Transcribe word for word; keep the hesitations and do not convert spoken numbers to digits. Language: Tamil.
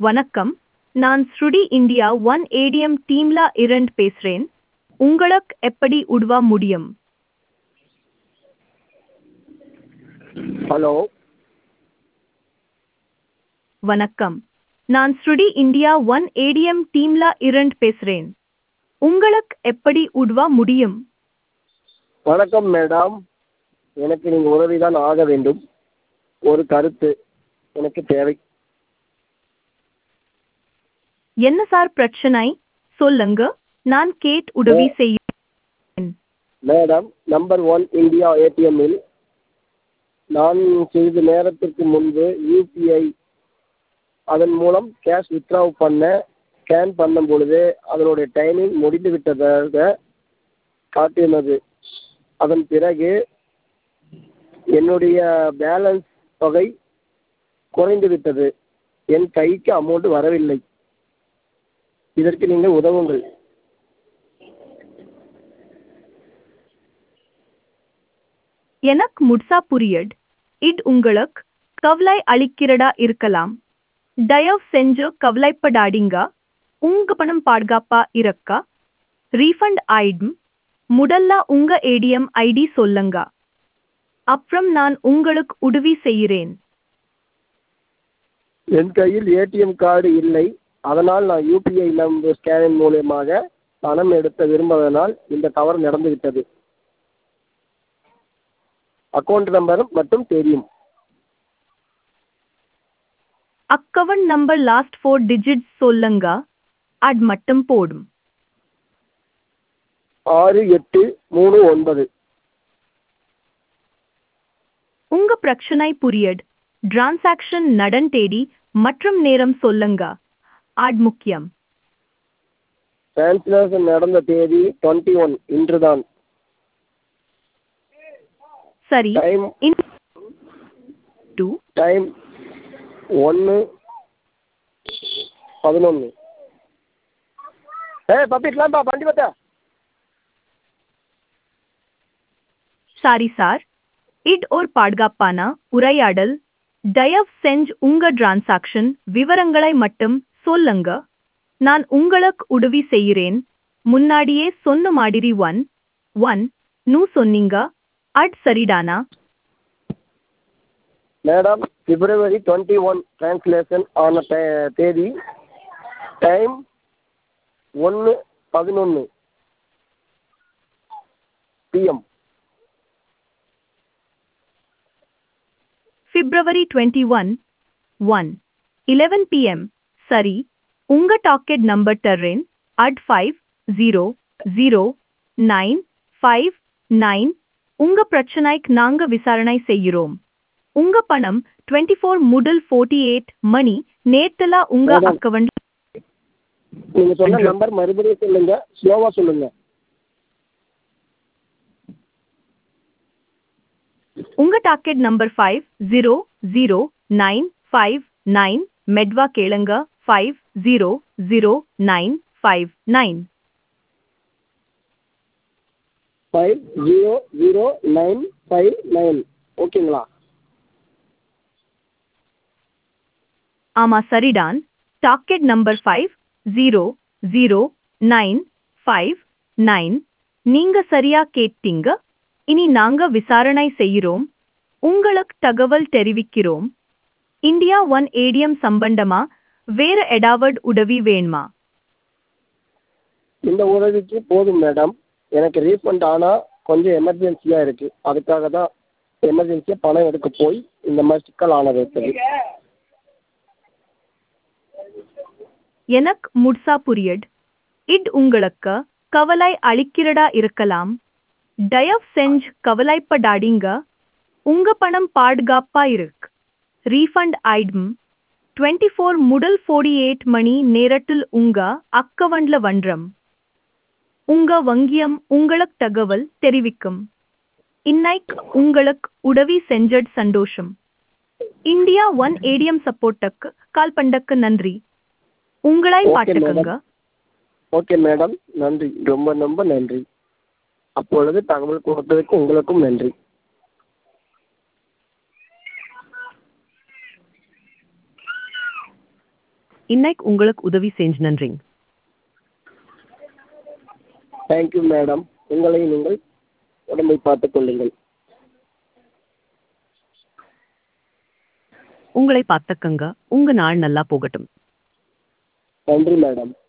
வணக்கம், நான் ஸ்ருடி இந்தியா ஒன் ஏடிஎம் டீம்ல இருந்து பேசுறேன். உங்களுக்கு எப்படி உதவ முடியும்? ஹலோ. வணக்கம், நான் ஸ்ருடி இந்தியா ஒன் ஏடிஎம் டீம்ல இருந்து பேசுறேன். உங்களுக்கு எப்படி உதவ முடியும்? வணக்கம் மேடம், எனக்கு நீங்கள் உதவிதான் ஆக வேண்டும். ஒரு கருத்து எனக்கு தேவை. என்ன சார் பிரச்சனை? சொல்லுங்க, நான் கேட் உதவி செய்ய. மேடம், நம்பர் ஒன் இந்தியா ஏடிஎம்மில் நான் சிறிது நேரத்திற்கு முன்பு யூபிஐ அதன் மூலம் கேஷ் வித்ட்ரா பண்ண ஸ்கேன் பண்ணும் பொழுது அதனுடைய டைமிங் முடிந்து விட்டதாக காட்டினது. அதன் பிறகு என்னுடைய பேலன்ஸ் தொகை குறைந்து விட்டது. என் கைக்கு அமௌண்ட் வரவில்லை. இதற்கு நீங்கள் உதவுங்கள். எனக்கு முழுசா புரியுது. இது உங்களுக்கு கவலை அளிக்கிறதா இருக்கலாம். தயவு செஞ்சு கவலைப்படாதீங்க. உங்க பணம் பாதுகாப்பா இருக்கா? ரீஃபண்ட் ஆயிடும். முதல்ல உங்க ஏடிஎம் ஐடி சொல்லுங்க, அப்புறம் நான் உங்களுக்கு உதவி செய்கிறேன். என் கையில் ஏடிஎம் கார்டு இல்லை. அதனால் நான் யூபிஐ நம்பர் ஸ்கேனின் மூலியமாக பணம் எடுக்க விரும்புவதனால் இந்த தவறு நடந்துவிட்டது. அக்கௌண்ட் நம்பர் மட்டும் தெரியும். Account number last four digits சொல்லுங்க, அது மட்டும் போடும். ஆறு எட்டு மூணு ஒன்பது. உங்க பிரச்சனை புரியுது. டிரான்சாக்ஷன் நடந்த தேதி மற்றும் நேரம் சொல்லுங்க, அது முக்கியம். டிரான்சாக்ஷன் நடந்த தேதி டுவெண்ட்டி ஒன் இன்றுதான். சரி. டைம் டூ டைம் ஒன்று பதினொன்று. ஏ பப்பிக்கலாம்ப்பா வண்டி பார்த்தா. சாரி சார், இது ஒரு பாதுகாப்பான உரையாடல். தயவு செஞ்சு உங்க டிரான்சாக்ஷன் விவரங்களை மட்டும் சொல்லுங்க. நான் உங்களுக்கு உதவி செய்கிறேன். முன்னாடியே சொன்ன மாதிரி ஒன் ஒன் நூ சொன்னீங்க, அது சரிதானா? Madam, February twenty one translation ஆன தேதி டைம் ஒன்று பதினொன்று PM. February twenty one one eleven PM. சரி, உங்க டாக்கெட் நம்பர் தர்றேன். At five zero zero nine five nine. உங்க பிரச்சனைக்கு நாங்க விசாரணை செய்கிறோம். உங்க பணம் டுவெண்ட்டி ஃபோர் முதல் ஃபோர்ட்டி எயிட் மணி நேரத்துல உங்க மேடம், அக்கவுண்ட். நீங்க சொன்ன நம்பர் மறுபடியும் சொல்லுங்க, ஸ்லோவா சொல்லுங்க. உங்க docket number five zero zero nine five nine. மெட்வா கேளுங்க, five zero zero nine five nine. Five zero zero nine five nine. ஓகேங்களா? ஆமா சரிதான். Docket number five zero zero nine five nine. நீங்க சரியா கேட்டீங்க. இனி நாங்க விசாரணை செய்கிறோம். உங்களுக்கு தகவல் தெரிவிக்கிறோம். இந்தியா ஒன் ஏடிஎம் சம்பந்தமா வேற ஏதாவது உதவி வேணுமா? இந்த உதவிக்கு போதும் மேடம். எனக்கு ரீஃபண்ட் ஆனால் கொஞ்சம் எமர்ஜென்சியாக இருக்குது. அதுக்காக தான் எமர்ஜென்சியாக பணம் எடுக்க போய் இந்த மாதிரி சிக்கல் ஆனது இருக்குது. எனக்கு முழுசா புரியுது. இது உங்களுக்கு கவலை அளிக்கிறதா இருக்கலாம். தயவு செஞ்சு கவலைப்படாதீங்க. உங்க பணம் பாதுகாப்பா இருக்கு. ரீஃபண்ட் ஆயிடும். டுவெண்ட்டி ஃபோர் முதல் ஃபோர்ட்டி எயிட் மணி நேரத்தில் உங்க அக்கவுண்ட்ல வந்துடும். உங்க வங்கியம் உங்களுக்கு தகவல் தெரிவிக்கும். இன்னைக்கு உங்களுக்கு உதவி செஞ்சது சந்தோஷம். இந்தியா ஒன் ஏடிஎம் சப்போர்ட்டுக்கு கால் பண்ணக்கு நன்றி. உங்களை ஓகே பாட்டுக்குங்க. மேடம். ஓகே மேடம், நன்றி, ரொம்ப ரொம்ப நன்றி. அப்பொழுது தகவல் கொடுத்ததுக்கு உங்களுக்கும் நன்றி. இன்னைக்கு உங்களுக்கு உதவி செஞ்சு நன்றிங்க. Thank you madam. உங்களை நீங்கள் உடம்பை பார்த்துக் கொள்ளுங்கள். உங்களை பார்த்துக்கங்க. உங்க நாள் நல்லா போகட்டும். நன்றி மேடம்.